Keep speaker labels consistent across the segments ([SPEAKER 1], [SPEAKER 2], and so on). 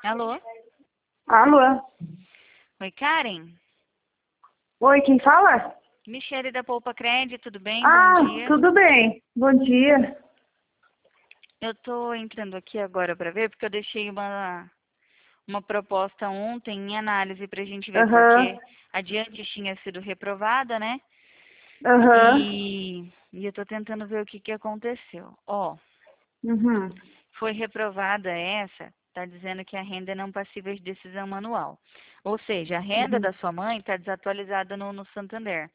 [SPEAKER 1] Alô?
[SPEAKER 2] Alô?
[SPEAKER 1] Oi, Karen?
[SPEAKER 2] Oi, quem fala?
[SPEAKER 1] Michele da Poupa Crédito, tudo bem? Bom
[SPEAKER 2] Ah,
[SPEAKER 1] dia.
[SPEAKER 2] tudo bem. Bom dia.
[SPEAKER 1] Eu tô entrando aqui agora para ver, porque eu deixei uma proposta ontem em análise para a gente ver,
[SPEAKER 2] Aham,
[SPEAKER 1] porque a Diante tinha sido reprovada, né?
[SPEAKER 2] aham,
[SPEAKER 1] E eu tô tentando ver o que aconteceu. Ó,
[SPEAKER 2] uhum,
[SPEAKER 1] foi reprovada essa, tá dizendo que a renda é não passível de decisão manual. Ou seja, a renda da
[SPEAKER 2] uhum,
[SPEAKER 1] sua mãe está desatualizada no Santander.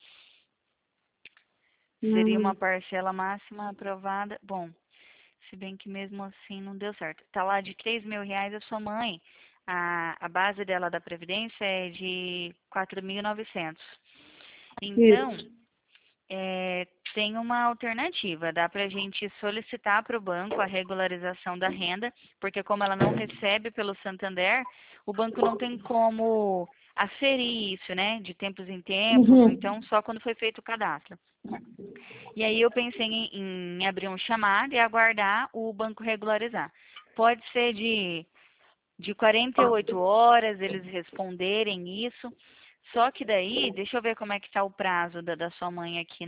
[SPEAKER 1] Seria uma
[SPEAKER 2] uhum.
[SPEAKER 1] parcela máxima aprovada. Bom, se bem que mesmo assim não deu certo. Tá lá de R$ 3.000 a sua mãe. A base dela da Previdência é de 4.900. Então,
[SPEAKER 2] Isso.
[SPEAKER 1] tem uma alternativa. Dá para a gente solicitar para o banco a regularização da renda, porque como ela não recebe pelo Santander, o banco não tem como aferir isso, né? De tempos em tempos, ou
[SPEAKER 2] Uhum.
[SPEAKER 1] então só quando foi feito o cadastro. E aí eu pensei em abrir um chamado e aguardar o banco regularizar. Pode ser de 48 horas eles responderem isso. Só que daí, deixa eu ver como é que está o prazo da sua mãe aqui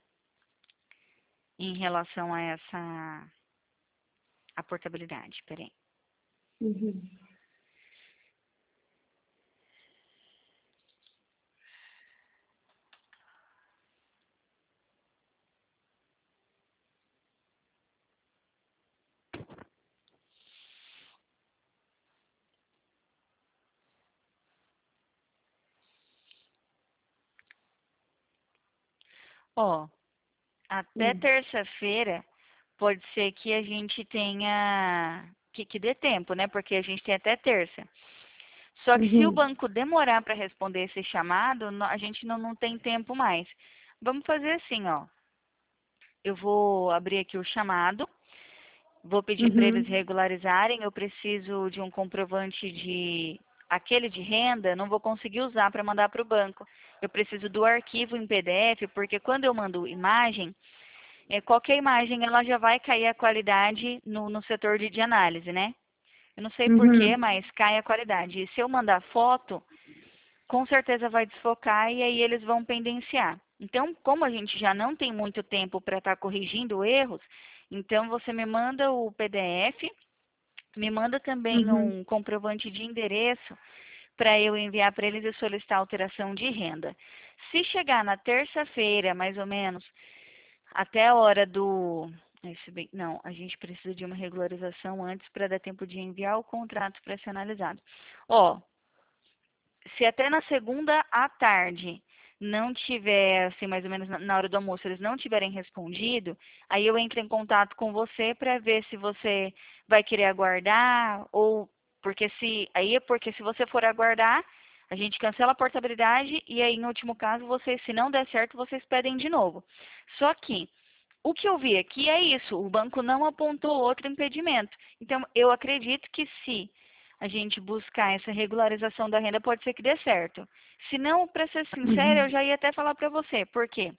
[SPEAKER 1] em relação a essa a portabilidade. Peraí.
[SPEAKER 2] Uhum.
[SPEAKER 1] Ó, até
[SPEAKER 2] Uhum.
[SPEAKER 1] terça-feira pode ser que a gente tenha que dê tempo, né? Porque a gente tem até terça. Só que se o
[SPEAKER 2] Uhum.
[SPEAKER 1] banco demorar para responder esse chamado, a gente não tem tempo mais. Vamos fazer assim, ó. Eu vou abrir aqui o chamado, vou pedir para eles
[SPEAKER 2] Uhum.
[SPEAKER 1] regularizarem. Eu preciso de um comprovante de aquele de renda, não vou conseguir usar para mandar para o banco. Eu preciso do arquivo em PDF, porque quando eu mando imagem, qualquer imagem ela já vai cair a qualidade no setor de análise, né? Eu não sei por quê,
[SPEAKER 2] Uhum.
[SPEAKER 1] mas cai a qualidade. E se eu mandar foto, com certeza vai desfocar e aí eles vão pendenciar. Então, como a gente já não tem muito tempo para estar corrigindo erros, então você me manda o PDF, me manda também
[SPEAKER 2] Uhum.
[SPEAKER 1] um comprovante de endereço para eu enviar para eles e solicitar alteração de renda. Se chegar na terça-feira, mais ou menos, até a hora do. Não, a gente precisa de uma regularização antes para dar tempo de enviar o contrato para ser analisado. Ó, se até na segunda à tarde não tiver, assim, mais ou menos na hora do almoço, eles não tiverem respondido, aí eu entro em contato com você para ver se você vai querer aguardar ou porque se você for aguardar, a gente cancela a portabilidade e aí, em último caso, vocês, se não der certo, vocês pedem de novo. Só que o que eu vi aqui é isso, o banco não apontou outro impedimento. Então, eu acredito que se a gente buscar essa regularização da renda, pode ser que dê certo. Se não, para ser sincera, eu
[SPEAKER 2] Uhum.
[SPEAKER 1] já ia até falar para você. Por quê?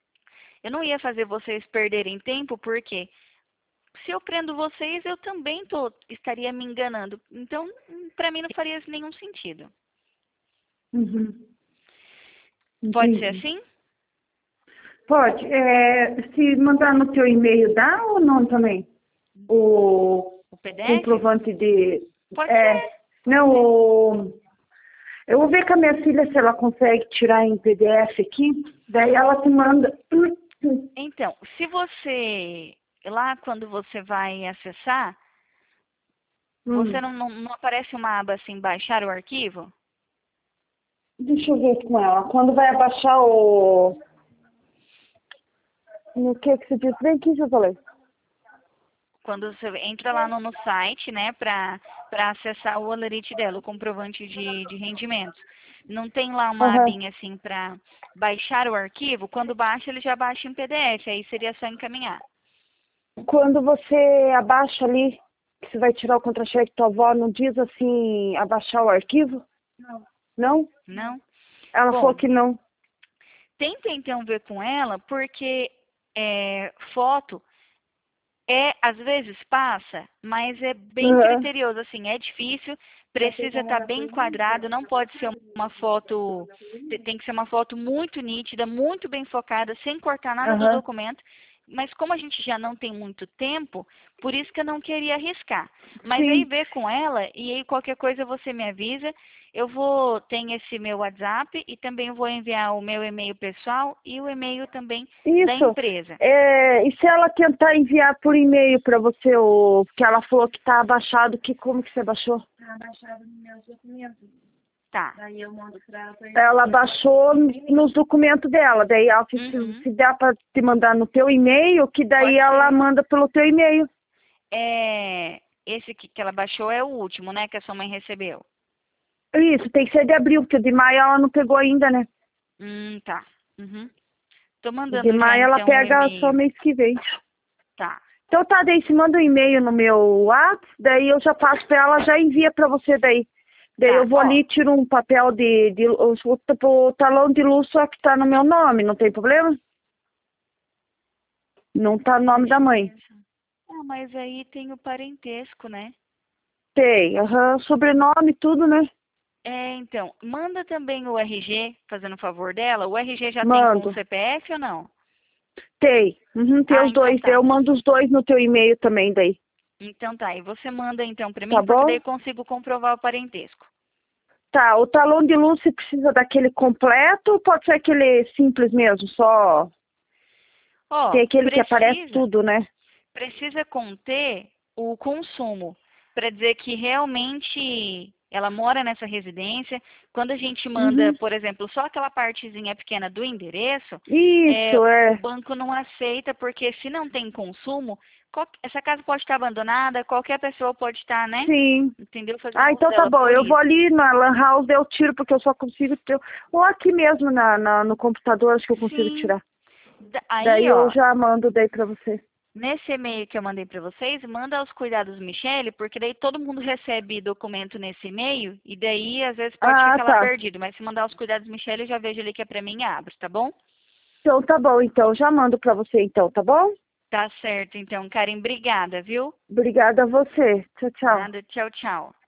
[SPEAKER 1] Eu não ia fazer vocês perderem tempo, porque se eu prendo vocês, eu também estaria me enganando. Então, para mim não faria nenhum sentido.
[SPEAKER 2] Uhum.
[SPEAKER 1] Pode ser
[SPEAKER 2] Entendi.
[SPEAKER 1] assim?
[SPEAKER 2] Pode. Se mandar no teu e-mail, dá ou não também? O
[SPEAKER 1] O PDF?
[SPEAKER 2] comprovante de...
[SPEAKER 1] Pode
[SPEAKER 2] É,
[SPEAKER 1] ser, pode
[SPEAKER 2] não,
[SPEAKER 1] ser.
[SPEAKER 2] eu vou ver com a minha filha se ela consegue tirar em PDF aqui, daí ela te manda.
[SPEAKER 1] Então, se você, lá quando você vai acessar, você
[SPEAKER 2] Hum,
[SPEAKER 1] não aparece uma aba assim, baixar o arquivo?
[SPEAKER 2] deixa eu ver com ela. Quando vai abaixar o... No que você disse? Vem aqui, já falei.
[SPEAKER 1] Quando você entra lá no site, né, para acessar o holerite dela, o comprovante de rendimentos. Não tem lá uma
[SPEAKER 2] Aham.
[SPEAKER 1] abinha assim para baixar o arquivo? Quando baixa, ele já baixa em PDF, aí seria só encaminhar.
[SPEAKER 2] Quando você abaixa ali, que você vai tirar o contra-cheque da tua avó, não diz assim, abaixar o arquivo?
[SPEAKER 1] Não.
[SPEAKER 2] Não?
[SPEAKER 1] Não?
[SPEAKER 2] Ela falou
[SPEAKER 1] Bom,
[SPEAKER 2] que não.
[SPEAKER 1] tenta então ver com ela, porque foto Às vezes passa, mas é bem
[SPEAKER 2] Aham.
[SPEAKER 1] criterioso, assim, é difícil, precisa estar bem enquadrado, não pode ser uma foto, tem que ser uma foto muito nítida, muito bem focada, sem cortar nada do
[SPEAKER 2] Aham.
[SPEAKER 1] documento. Mas como a gente já não tem muito tempo, por isso que eu não queria arriscar. Mas aí
[SPEAKER 2] Sim.
[SPEAKER 1] vê com ela e aí qualquer coisa você me avisa. Eu vou ter esse meu WhatsApp e também vou enviar o meu e-mail pessoal e o e-mail também da
[SPEAKER 2] Isso.
[SPEAKER 1] empresa.
[SPEAKER 2] E se ela tentar enviar por e-mail para você, o que ela falou que tá abaixado, como que você baixou?
[SPEAKER 1] Tá.
[SPEAKER 2] Ela baixou nos documentos dela, daí ela,
[SPEAKER 1] Uhum.
[SPEAKER 2] se der para te mandar no teu e-mail, que daí
[SPEAKER 1] Pode
[SPEAKER 2] ela
[SPEAKER 1] ser.
[SPEAKER 2] manda pelo teu e-mail.
[SPEAKER 1] Esse que ela baixou é o último, né? Que a sua mãe recebeu.
[SPEAKER 2] Isso, tem que ser de abril, porque de maio ela não pegou ainda, né?
[SPEAKER 1] Tá. Uhum. Tô
[SPEAKER 2] De
[SPEAKER 1] mandando já
[SPEAKER 2] maio ela
[SPEAKER 1] então o
[SPEAKER 2] pega só
[SPEAKER 1] e-mail.
[SPEAKER 2] mês que vem.
[SPEAKER 1] Tá.
[SPEAKER 2] Então tá, daí se manda um e-mail no meu WhatsApp, daí eu já passo pra ela, já envia pra você daí. Daí eu
[SPEAKER 1] Tá.
[SPEAKER 2] vou ali,
[SPEAKER 1] Ó,
[SPEAKER 2] tiro um papel o talão de luz só que tá no meu nome, não tem problema? Não tá no nome da
[SPEAKER 1] deixa eu
[SPEAKER 2] mãe.
[SPEAKER 1] pensar. Ah, mas aí tem o parentesco, né?
[SPEAKER 2] Tem, aham, sobrenome, tudo, né?
[SPEAKER 1] Então, manda também o RG, fazendo um favor dela. O RG já tem com o
[SPEAKER 2] Mando.
[SPEAKER 1] CPF ou não?
[SPEAKER 2] Tem. Uhum, tem
[SPEAKER 1] Ah,
[SPEAKER 2] os
[SPEAKER 1] então
[SPEAKER 2] dois. Eu
[SPEAKER 1] tá.
[SPEAKER 2] mando os dois no teu e-mail também daí.
[SPEAKER 1] Então tá. E você manda então pra
[SPEAKER 2] Tá
[SPEAKER 1] mim, porque daí
[SPEAKER 2] bom?
[SPEAKER 1] eu consigo comprovar o parentesco.
[SPEAKER 2] Tá, o talão de luz você precisa daquele completo ou pode ser aquele simples mesmo, só
[SPEAKER 1] Ó,
[SPEAKER 2] tem aquele que aparece tudo, né?
[SPEAKER 1] precisa conter o consumo, para dizer que realmente ela mora nessa residência. Quando a gente manda,
[SPEAKER 2] Uhum.
[SPEAKER 1] por exemplo, só aquela partezinha pequena do endereço,
[SPEAKER 2] Isso,
[SPEAKER 1] o
[SPEAKER 2] é.
[SPEAKER 1] banco não aceita, porque se não tem consumo, essa casa pode estar abandonada, qualquer pessoa pode estar, né?
[SPEAKER 2] Sim.
[SPEAKER 1] Entendeu? Fazendo
[SPEAKER 2] Ah,
[SPEAKER 1] uso
[SPEAKER 2] então tá
[SPEAKER 1] dela
[SPEAKER 2] bom.
[SPEAKER 1] por
[SPEAKER 2] Eu vou
[SPEAKER 1] isso.
[SPEAKER 2] ali na Lan House, eu tiro, porque eu só consigo ter. Ou aqui mesmo no computador, acho que eu consigo
[SPEAKER 1] Sim.
[SPEAKER 2] tirar. Daí
[SPEAKER 1] Aí,
[SPEAKER 2] eu
[SPEAKER 1] ó,
[SPEAKER 2] já mando daí pra você.
[SPEAKER 1] nesse e-mail que eu mandei para vocês, manda aos cuidados Michele, porque daí todo mundo recebe documento nesse e-mail e daí às vezes pode
[SPEAKER 2] Ah,
[SPEAKER 1] ficar lá
[SPEAKER 2] tá.
[SPEAKER 1] perdido, mas se mandar aos cuidados Michele, eu já vejo ali que é para mim e abro, tá bom?
[SPEAKER 2] Então tá bom, então. Já mando pra você, então, tá bom?
[SPEAKER 1] Tá certo, então, Karen, obrigada, viu?
[SPEAKER 2] Obrigada a você. Tchau, tchau.
[SPEAKER 1] Nada, tchau, tchau.